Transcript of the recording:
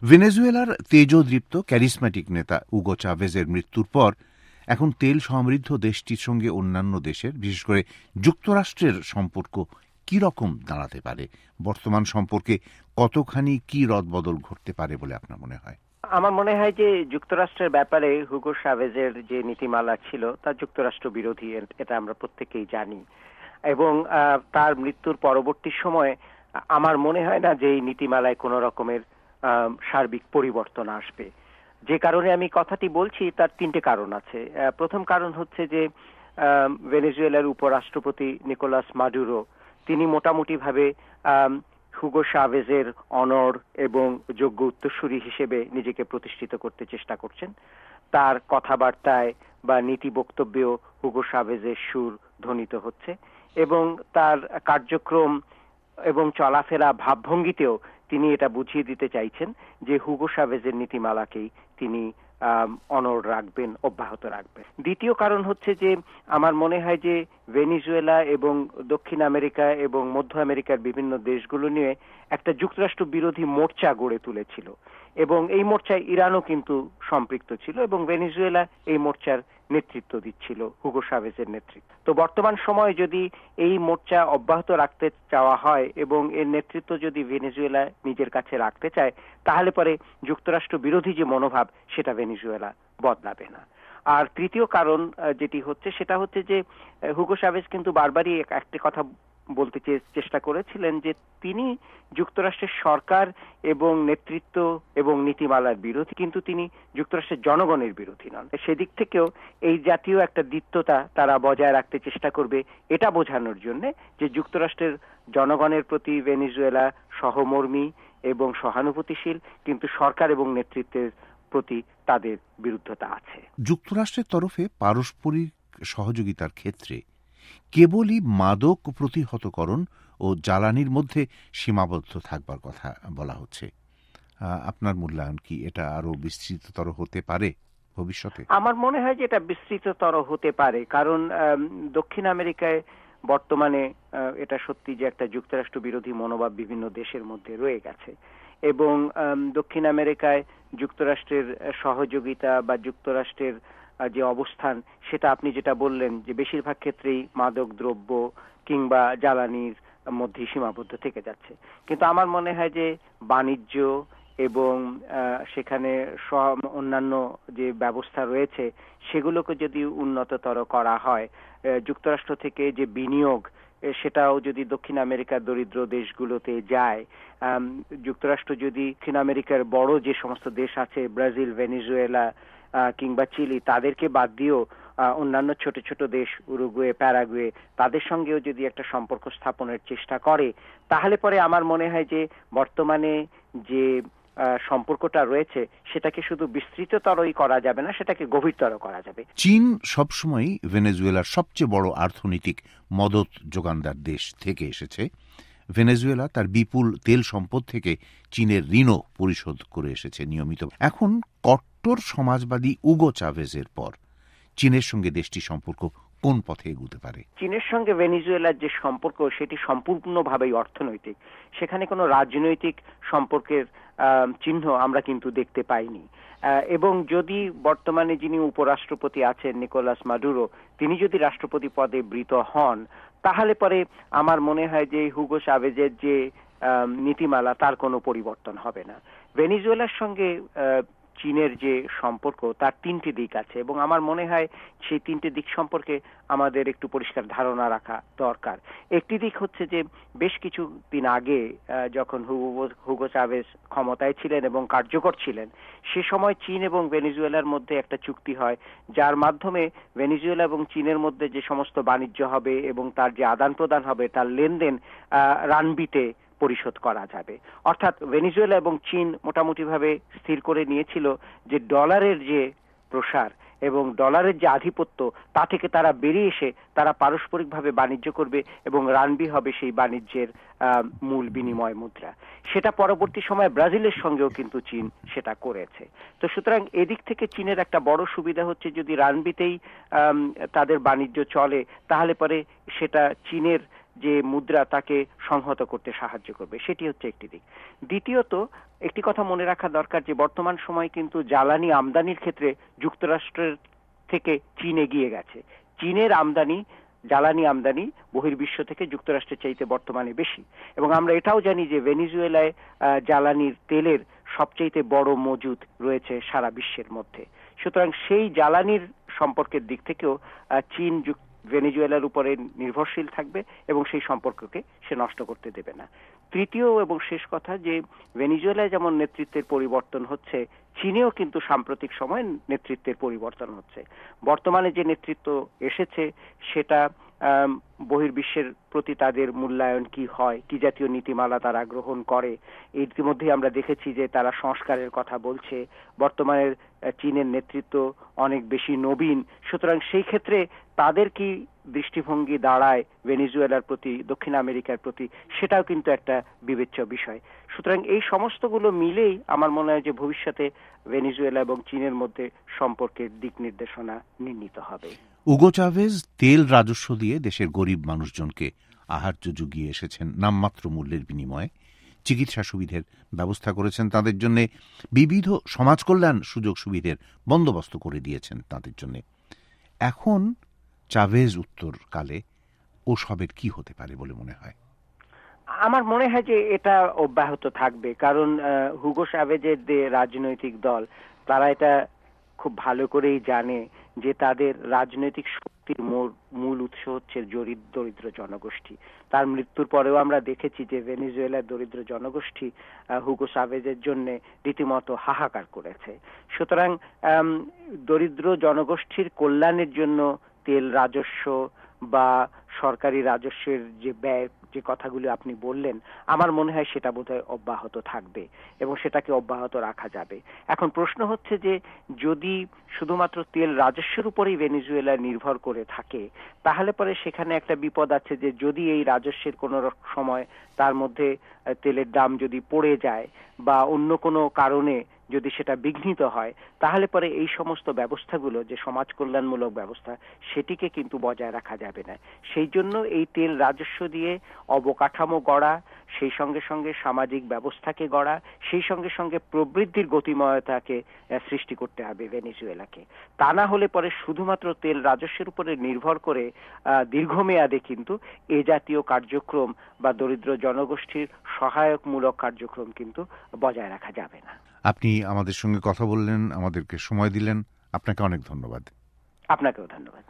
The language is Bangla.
ভেনেজুয়েলার তেজোদীপ্ত ক্যারিসম্যাটিক নেতা উগো চাভেজের মৃত্যুর পর এখন তেল সমৃদ্ধ দেশটির সঙ্গে অন্যান্য দেশের, বিশেষ করে যুক্তরাষ্ট্রের সম্পর্ক কি রকম দাঁড়াতে পারে? বর্তমান সম্পর্কে কতখানি কি রদবদল ঘটতে পারে বলে আপনার মনে হয়? আমার মনে হয় যে যুক্তরাষ্ট্রের ব্যাপারে হুগো চাভেজের যে নীতিমালা ছিল তা যুক্তরাষ্ট্র বিরোধী, এটা আমরা প্রত্যেকেই জানি। এবং তার মৃত্যুর পরবর্তী সময়ে আমার মনে হয় না যে এই নীতিমালায় কোনো রকমের সার্বিক পরিবর্তন আসবে। যে কারণে আমি কথাটি বলছি তার তিনটে কারণ আছে। প্রথম কারণ হচ্ছে যে ভেনেজুয়েলার উপরাষ্ট্রপতি নিকোলাস মাদুরো তিনি মোটামুটি ভাবে হুগো চাভেজের অনড় এবং যোগ্য উত্তরসূরি হিসেবে নিজেকে প্রতিষ্ঠিত করতে চেষ্টা করছেন। তার কথাবার্তায় বা নীতি বক্তব্যেও হুগো চাভেজের সুর ধ্বনিত হচ্ছে এবং তার কার্যক্রম এবং চলাফেরা ভাবভঙ্গিতেও তিনি এটা বুঝিয়ে দিতে চাইছেন যে হুগো চাভেজের নীতিমালাকেই তিনি অনড় রাখবেন, অব্যাহত রাখবেন। দ্বিতীয় কারণ হচ্ছে যে আমার মনে হয় যে ভেনেজুয়েলা এবং দক্ষিণ আমেরিকা এবং মধ্য আমেরিকার বিভিন্ন দেশগুলো নিয়ে একটা যুক্তরাষ্ট্র বিরোধী মোর্চা গড়ে তুলেছিল এবং এই মোর্চায় ইরানও কিন্তু সম্পৃক্ত ছিল এবং ভেনেজুয়েলা এই মোর্চার নেতৃত্ব দিচ্ছিল হুগো চাভেজের নেতৃত্ব। তো বর্তমান সময়ে যদি এই মোর্চা অব্যাহত রাখতে চাওয়া হয় এবং এর নেতৃত্ব যদি ভেনেজুয়েলা নিজের কাছে রাখতে চায়, তাহলে পরে যুক্তরাষ্ট্র বিরোধী যে মনোভাব সেটা ভেনেজুয়েলা বদলাবে না। আর তৃতীয় কারণ যেটি হচ্ছে সেটা হচ্ছে যে হুগো চাভেজ কিন্তু বারবারই একটা কথা বলতে চেষ্টা করেছিলেন যে তিনি যুক্তরাষ্ট্রের সরকার এবং নেতৃত্ব এবং নীতিমালার বিরোধী, কিন্তু তিনি যুক্তরাষ্ট্রের জনগণের বিরোধী নন। সেদিক থেকেও এই জাতীয় একটা দ্বিত্বতা তারা বজায় রাখতে চেষ্টা করবে, এটা বোঝানোর জন্য যে যুক্তরাষ্ট্রের জনগণের প্রতি ভেনেজুয়েলা সহমর্মী এবং সহানুভূতিশীল, কিন্তু সরকার এবং নেতৃত্বের প্রতি তাদের বিরুদ্ধতা আছে। যুক্তরাষ্ট্রের তরফে পারস্পরিক সহযোগিতার ক্ষেত্রে কেবলই মাদক প্রতিহতকরণ ও জ্বালানির মধ্যে সীমাবদ্ধ থাকবার কথা বলা হচ্ছে। আপনার মূল্যায়ন কি এটা আরো বিস্তৃততর হতে পারে ভবিষ্যতে? আমার মনে হয় যে এটা বিস্তৃততর হতে পারে, কারণ দক্ষিণ আমেরিকায় বর্তমানে এটা সত্যি যে একটা যুক্তরাষ্ট্র বিরোধী মনোভাব বিভিন্ন দেশের মধ্যে রয়ে গেছে এবং দক্ষিণ আমেরিকায় যুক্তরাষ্ট্রের সহযোগিতা বা যুক্তরাষ্ট্রের যে অবস্থান সেটা আপনি যেটা বললেন যে বেশিরভাগ ক্ষেত্রেই মাদক দ্রব্য কিংবা জ্বালানির মধ্যে সীমাবদ্ধ থেকে যাচ্ছে। কিন্তু আমার মনে হয় যে বাণিজ্য এবং সেখানে অন্যান্য যে ব্যবস্থা রয়েছে সেগুলোকে যদি উন্নততর করা হয়, যুক্তরাষ্ট্র থেকে যে বিনিয়োগ সেটাও যদি দক্ষিণ আমেরিকার দরিদ্র দেশগুলোতে যায়, যুক্তরাষ্ট্র যদি দক্ষিণ আমেরিকার বড় যে সমস্ত দেশ আছে ব্রাজিল, ভেনেজুয়েলা কিংবা চিলি, তাদেরকে বাদ দিয়েও অন্যান্য ছোট ছোট দেশ উরুগুয়ে, প্যারাগুয়ে, তাদের সঙ্গেও যদি একটা সম্পর্ক স্থাপনের চেষ্টা করে, তাহলে পরে আমার মনে হয় যে বর্তমানে যে সম্পর্কটা রয়েছে সেটাকে শুধু বিস্তৃততরই করা যাবে না, সেটাকে গভীরতর করা যাবে। চীন সবসময় ভেনেজুয়েলার সবচেয়ে বড় অর্থনৈতিক মদত যোগানদার দেশ থেকে এসেছে। ভেনেজুয়েলা তার বিপুল তেল সম্পদ থেকে চীনের ঋণও পরিশোধ করে এসেছে নিয়মিত। এখন কট্টর সমাজবাদী উগো চাভেজের পর চীনের সঙ্গে দেশটির সম্পর্ক কোন পথে এগুতে পারে? চীনের সঙ্গে ভেনেজুয়েলার যে সম্পর্ক সেটি সম্পূর্ণভাবেই অর্থনৈতিক, সেখানে কোনো রাজনৈতিক সম্পর্কের চিহ্ন আমরা কিন্তু দেখতে পাইনি। এবং যদি বর্তমানে যিনি উপরাষ্ট্রপতি আছেন নিকোলাস মাদুরো, তিনি যদি রাষ্ট্রপতি পদে বৃত হন, তাহলে পরে আমার মনে হয় যে হুগো চাভেজের যে নীতিমালা তার কোনো পরিবর্তন হবে না। ভেনেজুয়েলার সঙ্গে চীনের যে সম্পর্ক তার তিনটি দিক আছে এবং আমার মনে হয় সেই তিনটি দিক সম্পর্কে আমাদের একটু পরিষ্কার ধারণা রাখা দরকার। একটি দিক হচ্ছে যে বেশ কিছু দিন আগে যখন হুগো চাভেজ ক্ষমতায় ছিলেন এবং কার্যকর ছিলেন, সে সময় চীন এবং ভেনেজুয়েলার মধ্যে একটা চুক্তি হয়, যার মাধ্যমে ভেনেজুয়েলা এবং চীনের মধ্যে যে সমস্ত বাণিজ্য হবে এবং তার যে আদান প্রদান হবে তার লেনদেন রানবিতে পরিশোধ করা যাবে। অর্থাৎ ভেনেজুয়েলা এবং চীন মোটামুটি ভাবে স্থির করে নিয়েছিল যে ডলারের যে প্রসার এবং ডলারের যে আধিপত্য তা থেকে তারা বেরিয়ে এসে তারা পারস্পরিকভাবে বাণিজ্য করবে এবং রানবি হবে সেই বাণিজ্যের মূল বিনিময় মুদ্রা। সেটা পরবর্তী সময়ে ব্রাজিলের সঙ্গেও কিন্তু চীন সেটা করেছে। তো সুতরাং এদিক থেকে চীনের একটা বড় সুবিধা হচ্ছে যদি রানবিতেই তাদের বাণিজ্য চলে, তাহলে পরে সেটা চীনের যে মুদ্রা তাকে সংহত করতে সাহায্য করবে, সেটি হচ্ছে একটি দিক। দ্বিতীয়ত একটি কথা মনে রাখা দরকার যে বর্তমান সময় কিন্তু জ্বালানি আমদানির ক্ষেত্রে যুক্তরাষ্ট্রের থেকে চীন এগিয়ে গেছে। চীনের আমদানি, জ্বালানি আমদানি বহির্বিশ্ব থেকে যুক্তরাষ্ট্রের চাইতে বর্তমানে বেশি, এবং আমরা এটাও জানি যে ভেনেজুয়েলায় জ্বালানির তেলের সবচেয়ে বড় মজুদ রয়েছে সারা বিশ্বের মধ্যে। সুতরাং সেই জ্বালানির সম্পর্কের দিক থেকেও চীন ভেনেজুয়েলার উপরে নির্ভরশীল থাকবে এবং সেই সম্পর্ককে সে নষ্ট করতে দেবে না। তৃতীয় এবং শেষ কথা, যে ভেনেজুয়েলায় যেমন নেতৃত্বের পরিবর্তন হচ্ছে, চীনেও কিন্তু সাম্প্রতিক সময়ে নেতৃত্বের পরিবর্তন হচ্ছে। বর্তমানে যে নেতৃত্ব এসেছে সেটা বহির্বিশ্বের প্রতি তাদের মূল্যায়ন কি হয়, কি জাতীয় নীতিমালা তারা গ্রহণ করে, ইতিমধ্যেই আমরা দেখেছি যে তারা সংস্কারের কথা বলছে। বর্তমানের চীনের নেতৃত্ব অনেক বেশি নবীন, সুতরাং সেই ক্ষেত্রে তাদের কি দৃষ্টিভঙ্গি দাঁড়ায় ভেনেজুয়েলার প্রতি, দক্ষিণ আমেরিকার প্রতি, সেটাও কিন্তু একটা বিবেচ্য বিষয়। সুতরাং এই সমস্তগুলো মিলেই আমার মনে হয় যে ভবিষ্যতে ভেনেজুয়েলা এবং চীনের মধ্যে সম্পর্কের দিক নির্দেশনা নির্ণীত হবে। উগো চাভেজ তেল রাজস্ব দিয়ে দেশের গরিব মানুষজনকে আহার্য জুগিয়ে এসেছেন নামমাত্র মূল্যের বিনিময়ে। চিকিৎসা সুবিধের ব্যবস্থা করেছেন তাদের জন্য, বিবিধ সমাজ কল্যাণ সুযোগ সুবিধের বন্দোবস্ত করে দিয়েছেন তাদের জন্য। এখন চাভেজ উত্তরকালে ও সবের কি হতে পারে বলে মনে হয়? আমার মনে হয় যে এটা অব্যাহত থাকবে, কারণ হুগো চাভেজের যে রাজনৈতিক দল, তারা এটা খুব ভালো করেই জানে যে তাদের রাজনৈতিক শক্তির মূল উৎস হচ্ছে দরিদ্র জনগোষ্ঠী। তার মৃত্যুর পরেও আমরা দেখেছি যে ভেনেজুয়েলার দরিদ্র জনগোষ্ঠী হুগো চাভেজের জন্য রীতিমতো হাহাকার করেছে। সুতরাং দরিদ্র জনগোষ্ঠীর কল্যাণের জন্য তেল রাজস্ব বা সরকারি রাজস্বের যে ব্যয়, যে কথাগুলো আপনি বললেন, আমার মনে হয় সেটা বোধহয় অব্যাহত থাকবে এবং সেটাকে অব্যাহত রাখা যাবে। এখন প্রশ্ন হচ্ছে যে যদি শুধুমাত্র তেল রাজস্বের উপরেই ভেনেজুয়েলা নির্ভর করে থাকে, তাহলে পরে সেখানে একটা বিপদ আছে যে যদি এই রাজস্বের কোনো সময় তার মধ্যে তেলের দাম যদি পড়ে যায় বা অন্য কোনো কারণে যদি সেটা বিঘ্নিত হয়, তাহলে পরে এই সমস্ত ব্যবস্থাগুলো, যে সমাজ কল্যাণমূলক ব্যবস্থা, সেটিকে কিন্তু বজায় রাখা যাবে না। সেই জন্য এই তেল রাজস্ব দিয়ে অবকাঠামো গড়া, সেই সঙ্গে সঙ্গে সামাজিক ব্যবস্থাকে গড়া, সেই সঙ্গে সঙ্গে প্রবৃদ্ধির গতিময়তাকে সৃষ্টি করতে হবে ভেনেজুয়েলাকে। তা না হলে পরে শুধুমাত্র তেল রাজস্বের উপরে নির্ভর করে দীর্ঘমেয়াদে কিন্তু এ জাতীয় কার্যক্রম বা দরিদ্র জনগোষ্ঠীর সহায়কমূলক কার্যক্রম কিন্তু বজায় রাখা যাবে না। আপনি আমাদের সঙ্গে কথা বললেন, আমাদেরকে সময় দিলেন, আপনাকে অনেক ধন্যবাদ। আপনাকেও ধন্যবাদ।